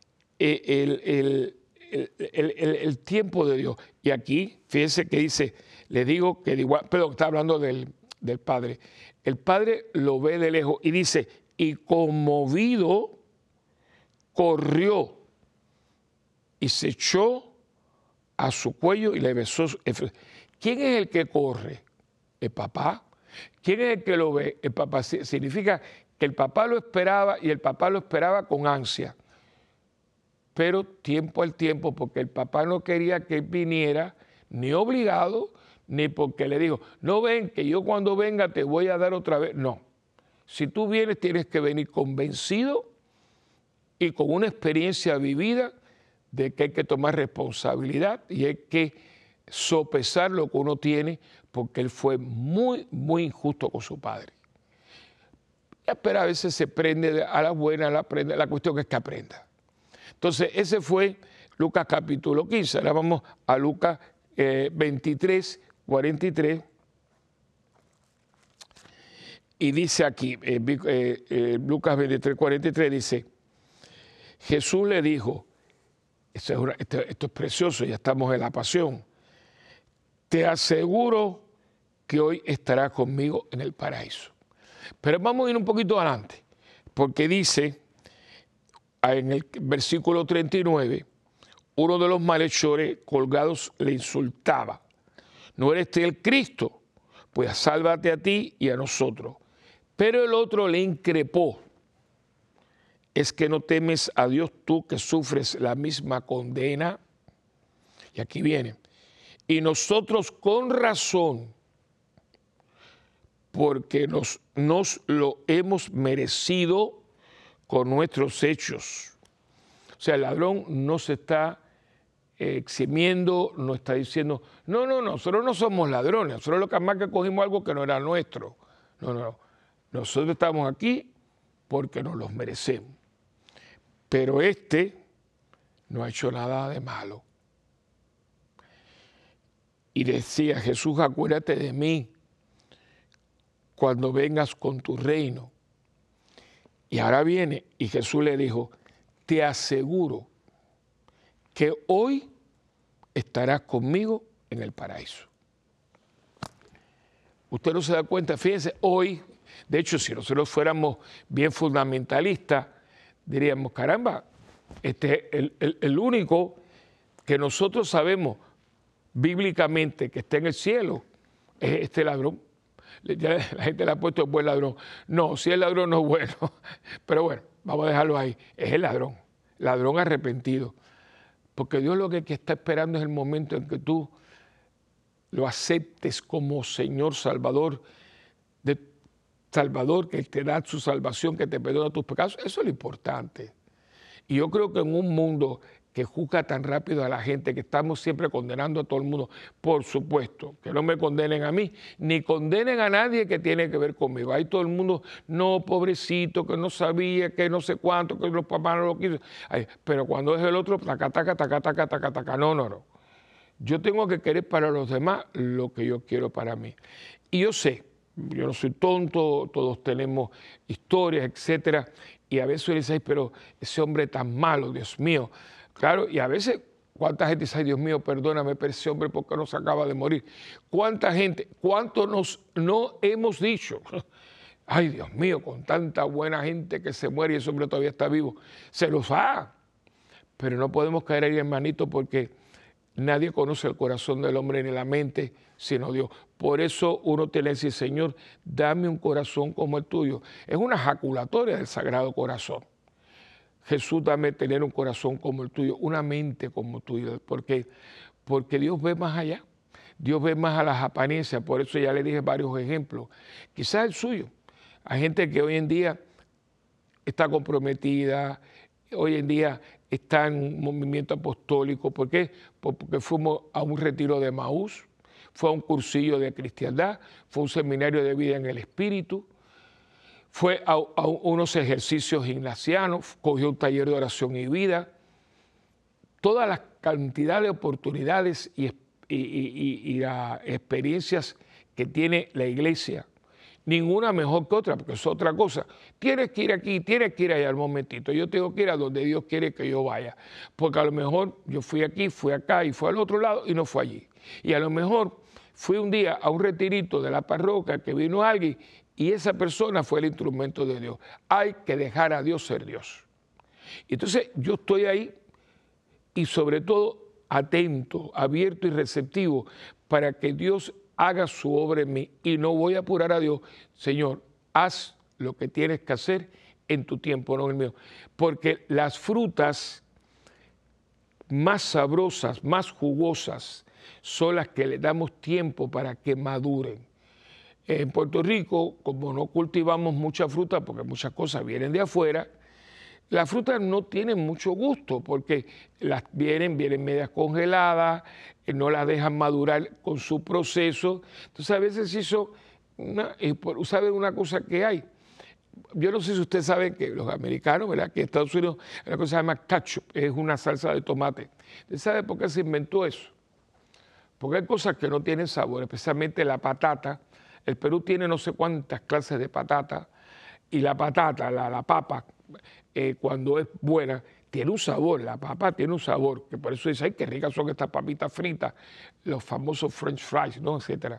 el tiempo de Dios, y aquí, fíjense que dice, le digo que igual, pero está hablando del Padre. El Padre lo ve de lejos y dice, y conmovido, corrió y se echó a su cuello y le besó. ¿Quién es el que corre? El papá. ¿Quién es el que lo ve? El papá. Significa que el papá lo esperaba y el papá lo esperaba con ansia. Pero tiempo al tiempo, porque el papá no quería que él viniera, ni obligado, ni porque le dijo, no ven, que yo cuando venga te voy a dar otra vez. No, si tú vienes tienes que venir convencido y con una experiencia vivida de que hay que tomar responsabilidad y hay que sopesar lo que uno tiene, porque él fue muy, muy injusto con su padre. Pero a veces se prende a la buena, la cuestión es que aprenda. Entonces, ese fue Lucas capítulo 15. Ahora vamos a Lucas 23, 43. Y dice aquí, Lucas 23, 43, dice, Jesús le dijo, esto es precioso, ya estamos en la pasión, te aseguro que hoy estarás conmigo en el paraíso. Pero vamos a ir un poquito adelante, porque dice, en el versículo 39, uno de los malhechores colgados le insultaba, ¿no eres tú el Cristo? Pues sálvate a ti y a nosotros. Pero el otro le increpó, ¿es que no temes a Dios tú que sufres la misma condena? Y aquí viene, y nosotros con razón, porque nos lo hemos merecido con nuestros hechos. O sea, el ladrón no se está eximiendo, no está diciendo, no, nosotros no somos ladrones, nosotros lo que más que cogimos algo que no era nuestro. No. Nosotros estamos aquí porque nos los merecemos. Pero este no ha hecho nada de malo. Y decía Jesús, acuérdate de mí cuando vengas con tu reino. Y ahora viene, y Jesús le dijo, te aseguro que hoy estarás conmigo en el paraíso. Usted no se da cuenta, fíjense, hoy, de hecho, si nosotros fuéramos bien fundamentalistas, diríamos, caramba, este es el único que nosotros sabemos bíblicamente que está en el cielo, es este ladrón. Ya la gente le ha puesto buen ladrón. No, si el ladrón no es bueno, pero bueno, vamos a dejarlo ahí. Es el ladrón arrepentido. Porque Dios lo que está esperando es el momento en que tú lo aceptes como Señor Salvador, que Él te da su salvación, que te perdona tus pecados. Eso es lo importante. Y yo creo que en un mundo que juzga tan rápido a la gente, que estamos siempre condenando a todo el mundo, por supuesto, que no me condenen a mí, ni condenen a nadie que tiene que ver conmigo. Ahí todo el mundo, no, pobrecito, que no sabía, que no sé cuánto, que los papás no lo quiso. Ay, pero cuando es el otro, taca, taca, taca, taca, taca, taca, no. Yo tengo que querer para los demás lo que yo quiero para mí. Y yo sé, yo no soy tonto, todos tenemos historias, etcétera, y a veces dices, pero ese hombre tan malo, Dios mío. Claro, y a veces, ¿cuánta gente dice, ay, Dios mío, perdóname, pero ese hombre, ¿por qué no se acaba de morir? ¿Cuánta gente, cuánto no hemos dicho? Ay, Dios mío, con tanta buena gente que se muere y ese hombre todavía está vivo. Se los ha. Pero no podemos caer ahí, hermanito, porque nadie conoce el corazón del hombre ni la mente, sino Dios. Por eso uno tiene que decir, Señor, dame un corazón como el tuyo. Es una ejaculatoria del Sagrado Corazón. Jesús, dame tener un corazón como el tuyo, una mente como tuya, porque Dios ve más allá, Dios ve más a las apariencias, por eso ya le dije varios ejemplos, quizás el suyo. Hay gente que hoy en día está comprometida, hoy en día está en un movimiento apostólico. ¿Por qué? Porque fuimos a un retiro de Emaús, fue a un cursillo de cristiandad, fue a un seminario de vida en el Espíritu, fue a unos ejercicios ignacianos, cogió un taller de oración y vida. Todas las cantidades de oportunidades y las experiencias que tiene la iglesia, ninguna mejor que otra, porque es otra cosa. Tienes que ir aquí, tienes que ir allá al momentito. Yo tengo que ir a donde Dios quiere que yo vaya, porque a lo mejor yo fui aquí, fui acá y fui al otro lado y no fue allí. Y a lo mejor fui un día a un retirito de la parroquia que vino alguien y esa persona fue el instrumento de Dios. Hay que dejar a Dios ser Dios. Entonces yo estoy ahí y sobre todo atento, abierto y receptivo para que Dios haga su obra en mí. Y no voy a apurar a Dios, Señor, haz lo que tienes que hacer en tu tiempo, no en el mío. Porque las frutas más sabrosas, más jugosas, son las que le damos tiempo para que maduren. En Puerto Rico, como no cultivamos mucha fruta, porque muchas cosas vienen de afuera, las frutas no tienen mucho gusto, porque las vienen medias congeladas, no las dejan madurar con su proceso. Entonces a veces eso, ¿sabe una cosa que hay? Yo no sé si usted sabe que los americanos, ¿verdad? Que en Estados Unidos hay una cosa que se llama ketchup, es una salsa de tomate. ¿Usted sabe por qué se inventó eso? Porque hay cosas que no tienen sabor, especialmente la patata. El Perú tiene no sé cuántas clases de patata, y la patata, la papa, cuando es buena, tiene un sabor, la papa tiene un sabor, que por eso dice, ay, qué ricas son estas papitas fritas, los famosos French fries, ¿no? Etcétera.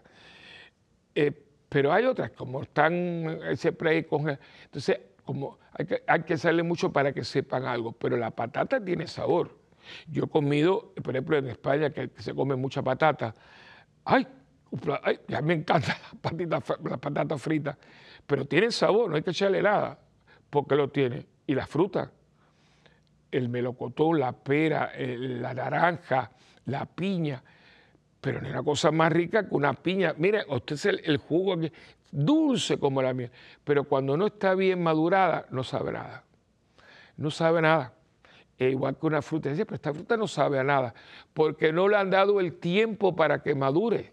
Pero hay otras, como están siempre ahí congeladas. Entonces, como hay que hacerle mucho para que sepan algo, pero la patata tiene sabor. Yo he comido, por ejemplo, en España, que se come mucha patata. ¡Ay! Ya me encantan las patatas fritas, pero tienen sabor, no hay que echarle nada, porque lo tiene. Y la fruta, el melocotón, la pera, la naranja, la piña, pero no hay una cosa más rica que una piña. Mire, usted es el jugo aquí, dulce como la miel, pero cuando no está bien madurada, no sabe nada. No sabe nada. igual que una fruta. Dice, pero esta fruta no sabe a nada, porque no le han dado el tiempo para que madure.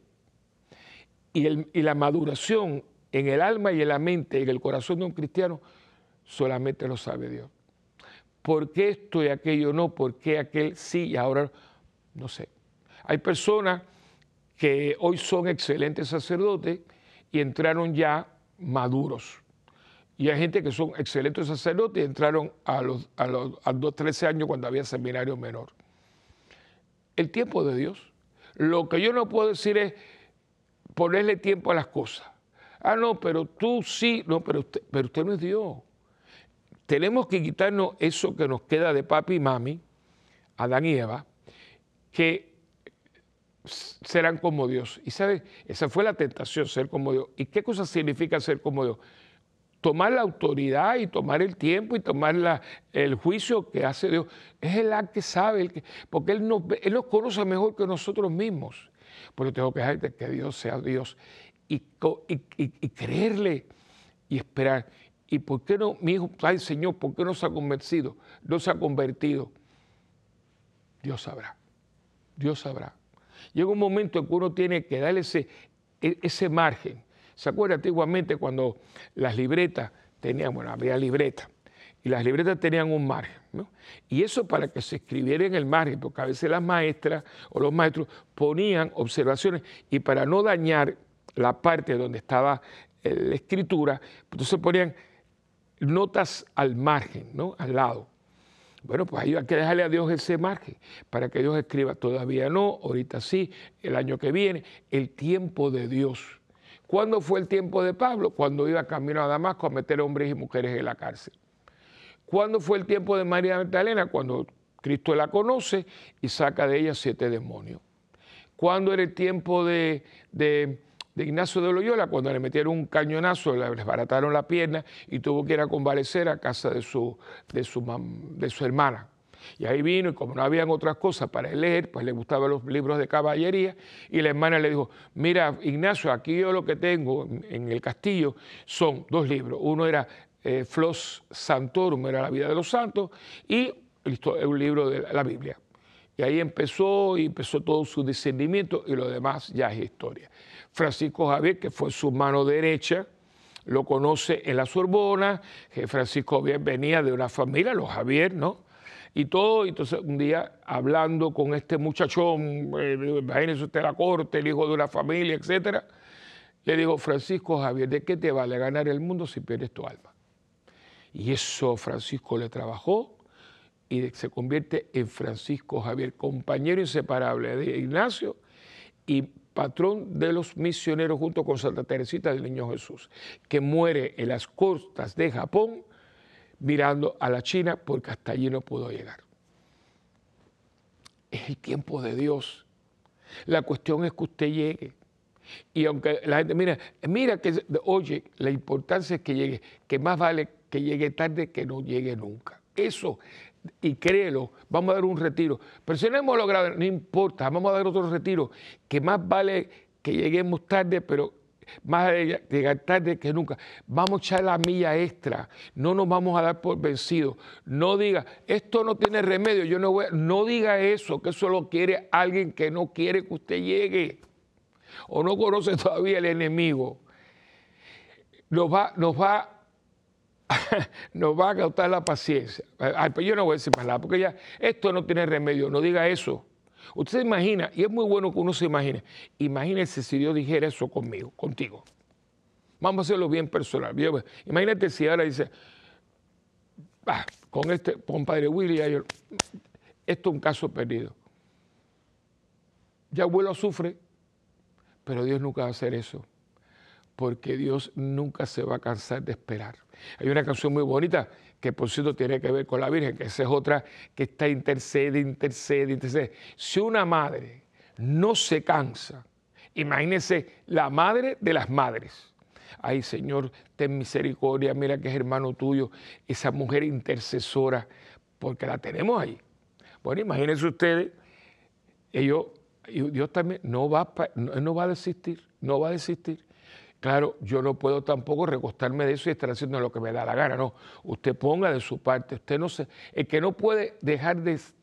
Y la maduración en el alma y en la mente, en el corazón de un cristiano, solamente lo sabe Dios. ¿Por qué esto y aquello no? ¿Por qué aquel sí y ahora no sé? Hay personas que hoy son excelentes sacerdotes y entraron ya maduros. Y hay gente que son excelentes sacerdotes y entraron a los 13 años cuando había seminario menor. El tiempo de Dios. Lo que yo no puedo decir es ponerle tiempo a las cosas. Ah, no, pero tú sí. No, pero usted no es Dios. Tenemos que quitarnos eso que nos queda de papi y mami, Adán y Eva, que serán como Dios. Y ¿sabes? Esa fue la tentación, ser como Dios. ¿Y qué cosa significa ser como Dios? Tomar la autoridad y tomar el tiempo y tomar el juicio que hace Dios. Es el que sabe, porque Él nos conoce mejor que nosotros mismos. Pero tengo que dejar de que Dios sea Dios y creerle y esperar. ¿Y por qué no, mi hijo, ay Señor, por qué no se ha convencido? No se ha convertido. Dios sabrá, Dios sabrá. Llega un momento en que uno tiene que darle ese margen. ¿Se acuerda antiguamente cuando las libretas tenían, bueno, había libretas, y las libretas tenían un margen, ¿no? Y eso para que se escribiera en el margen, porque a veces las maestras o los maestros ponían observaciones y para no dañar la parte donde estaba la escritura, entonces ponían notas al margen, ¿no? Al lado. Bueno, pues ahí hay que dejarle a Dios ese margen para que Dios escriba. Todavía no, ahorita sí, el año que viene, el tiempo de Dios. ¿Cuándo fue el tiempo de Pablo? Cuando iba camino a Damasco a meter hombres y mujeres en la cárcel. ¿Cuándo fue el tiempo de María Magdalena? Cuando Cristo la conoce y saca de ella 7 demonios. ¿Cuándo era el tiempo de Ignacio de Loyola? Cuando le metieron un cañonazo, le desbarataron la pierna y tuvo que ir a convalecer a casa de su hermana. Y ahí vino, y como no habían otras cosas para él leer, pues le gustaban los libros de caballería, y la hermana le dijo, mira, Ignacio, aquí yo lo que tengo en el castillo son 2 libros. Uno era Flos Santorum, era la vida de los santos, y un libro de la Biblia. Y ahí empezó todo su discernimiento, y lo demás ya es historia. Francisco Javier, que fue su mano derecha, lo conoce en la Sorbona, que Francisco Javier venía de una familia, los Javier, ¿no? Y todo, entonces un día hablando con este muchachón, imagínese usted la corte, el hijo de una familia, etcétera, le dijo, Francisco Javier, ¿de qué te vale ganar el mundo si pierdes tu alma? Y eso Francisco le trabajó y se convierte en Francisco Javier, compañero inseparable de Ignacio y patrón de los misioneros junto con Santa Teresita del Niño Jesús, que muere en las costas de Japón mirando a la China porque hasta allí no pudo llegar. Es el tiempo de Dios. La cuestión es que usted llegue. Y aunque la gente, mira que, oye, la importancia es que llegue, que más vale que llegue tarde que no llegue nunca. Eso, y créelo, vamos a dar un retiro. Pero si no hemos logrado, no importa, vamos a dar otro retiro, que más vale que lleguemos tarde, pero más vale llegar tarde que nunca. Vamos a echar la milla extra, no nos vamos a dar por vencidos. No diga, esto no tiene remedio, yo no voy no diga eso, que eso lo quiere alguien que no quiere que usted llegue. O no conoce todavía el enemigo. Nos va a agotar la paciencia. Ay, pues yo no voy a decir más nada, porque ya esto no tiene remedio, no diga eso. Usted se imagina, y es muy bueno que uno se imagine, imagínese si Dios dijera eso contigo. Vamos a hacerlo bien personal. Imagínate si ahora dice, con Padre Willy, esto es un caso perdido. Ya abuelo sufre, pero Dios nunca va a hacer eso, porque Dios nunca se va a cansar de esperar. Hay una canción muy bonita que por cierto tiene que ver con la Virgen, que esa es otra que está intercede. Si una madre no se cansa, imagínese la madre de las madres. Ay, Señor, ten misericordia, mira que es hermano tuyo, esa mujer intercesora, porque la tenemos ahí. Bueno, imagínense ustedes, Dios también no va a desistir, no va a desistir. Claro, yo no puedo tampoco recostarme de eso y estar haciendo lo que me da la gana, no. Usted ponga de su parte, usted no se, el que no puede dejar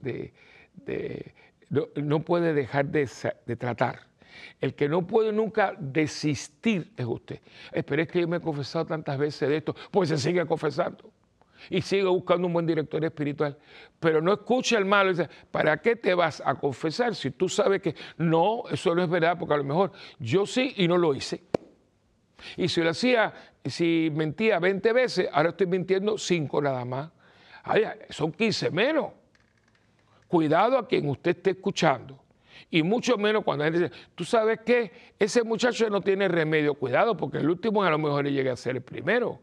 no puede dejar de tratar. El que no puede nunca desistir es usted. Pero es que yo me he confesado tantas veces de esto, pues se sigue confesando y sigue buscando un buen director espiritual. Pero no escucha al malo y dice, ¿para qué te vas a confesar si tú sabes que no, eso no es verdad? Porque a lo mejor yo sí y no lo hice. Y si lo hacía, si mentía 20 veces, ahora estoy mintiendo 5 nada más. Ay, son 15 menos. Cuidado a quien usted esté escuchando. Y mucho menos cuando la gente dice, tú sabes qué, ese muchacho no tiene remedio. Cuidado, porque el último a lo mejor le llegue a ser el primero.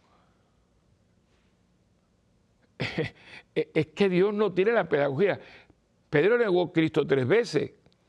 Es que Dios no tiene la pedagogía. Pedro negó a Cristo 3 veces,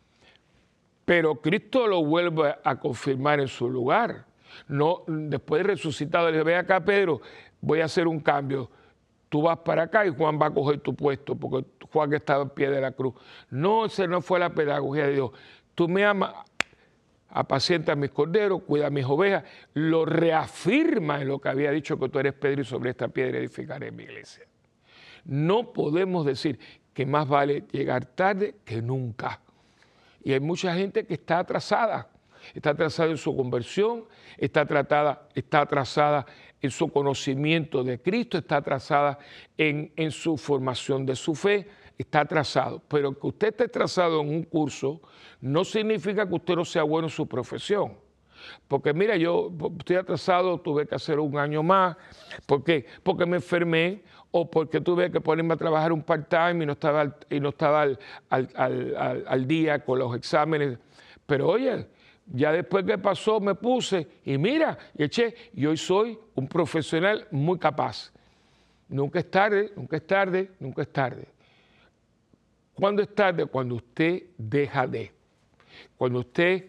pero Cristo lo vuelve a confirmar en su lugar. No, después de resucitado, le dice, ven acá, Pedro, voy a hacer un cambio. Tú vas para acá y Juan va a coger tu puesto, porque Juan estaba en pie de la cruz. No, esa no fue la pedagogía de Dios. Tú me amas, apacienta a mis corderos, cuida a mis ovejas. Lo reafirma en lo que había dicho, que tú eres Pedro y sobre esta piedra edificaré mi iglesia. No podemos decir que más vale llegar tarde que nunca. Y hay mucha gente que está atrasada en su conversión, está atrasada en su conocimiento de Cristo, está atrasada en su formación de su fe, está atrasado. Pero que usted esté atrasado en un curso no significa que usted no sea bueno en su profesión. Porque mira, yo estoy atrasado, tuve que hacer un año más. ¿Por qué? Porque me enfermé o porque tuve que ponerme a trabajar un part-time y no estaba al día con los exámenes. Pero oye, ya después que pasó me puse y mira, y eché, y hoy soy un profesional muy capaz. Nunca es tarde, nunca es tarde, nunca es tarde. ¿Cuándo es tarde? Cuando usted deja de. Cuando usted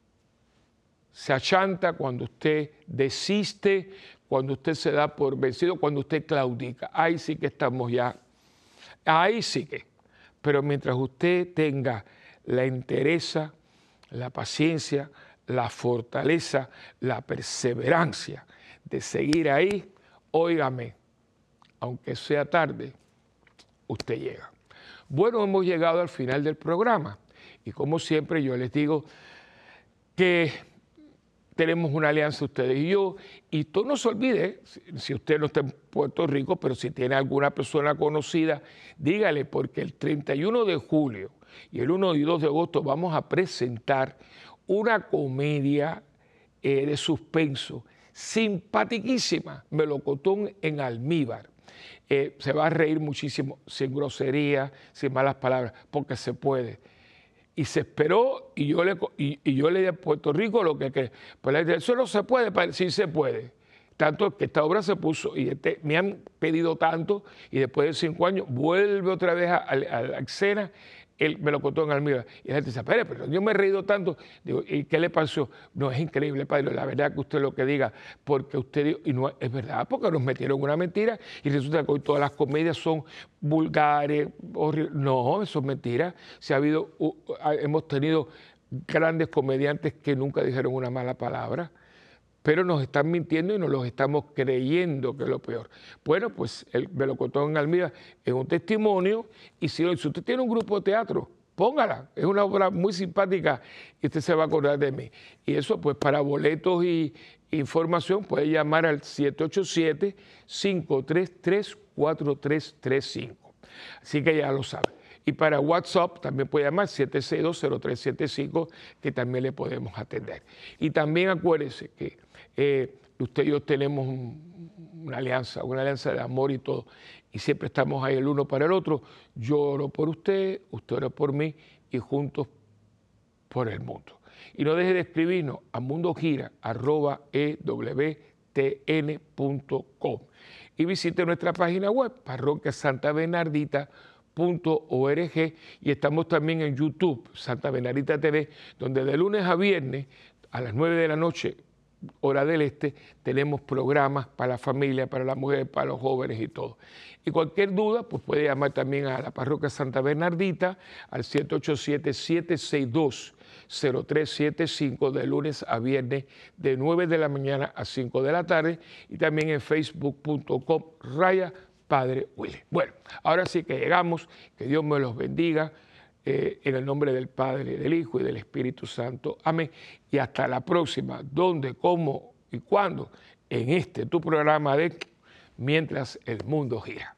se achanta, cuando usted desiste, cuando usted se da por vencido, cuando usted claudica. Ahí sí que estamos ya. Ahí sí que. Pero mientras usted tenga la entereza, la paciencia, la fortaleza, la perseverancia de seguir ahí, óigame, aunque sea tarde, usted llega. Bueno, hemos llegado al final del programa y como siempre yo les digo que tenemos una alianza ustedes y yo, y tú no se olvide, si usted no está en Puerto Rico, pero si tiene alguna persona conocida, dígale, porque el 31 de julio y el 1 y 2 de agosto vamos a presentar una comedia de suspenso simpaticísima, Melocotón en almíbar. Se va a reír muchísimo, sin grosería, sin malas palabras, porque se puede. Y se esperó, y yo le di a Puerto Rico lo que pues eso no se puede, sí se puede. Tanto que esta obra se puso, y me han pedido tanto, y después de 5 años vuelve otra vez a la escena el Melocotón en almíbar. Y la gente dice, pero yo me he reído tanto. Digo, ¿y qué le pasó? No, es increíble, padre, la verdad que usted lo que diga, porque usted, y no es verdad, porque nos metieron una mentira, y resulta que hoy todas las comedias son vulgares, horribles. No, eso es mentira. Hemos tenido grandes comediantes que nunca dijeron una mala palabra, pero nos están mintiendo y nos los estamos creyendo, que es lo peor. Bueno, pues el Melocotón en almíbar es un testimonio, y si usted tiene un grupo de teatro, póngala, es una obra muy simpática y usted se va a acordar de mí. Y eso, pues para boletos y información puede llamar al 787-533-4335. Así que ya lo sabe. Y para WhatsApp también puede llamar 762-0375, que también le podemos atender. Y también acuérdese que usted y yo tenemos una alianza de amor y todo, y siempre estamos ahí el uno para el otro. Yo oro por usted ora por mí, y juntos por el mundo. Y no deje de escribirnos a mundogira@ewtn.com y visite nuestra página web, parroquiasantabernardita.org, y estamos también en YouTube, Santa Bernardita TV, donde de lunes a viernes a las 9 de la noche, hora del este, tenemos programas para la familia, para la mujer, para los jóvenes y todo. Y cualquier duda, pues puede llamar también a la Parroquia Santa Bernardita al 787-762 0375 de lunes a viernes de 9 de la mañana a 5 de la tarde y también en facebook.com/Padre Willy. Bueno, ahora sí que llegamos, que Dios me los bendiga. En el nombre del Padre, del Hijo y del Espíritu Santo. Amén. Y hasta la próxima. ¿Dónde, cómo y cuándo? En tu programa de Mientras el Mundo Gira.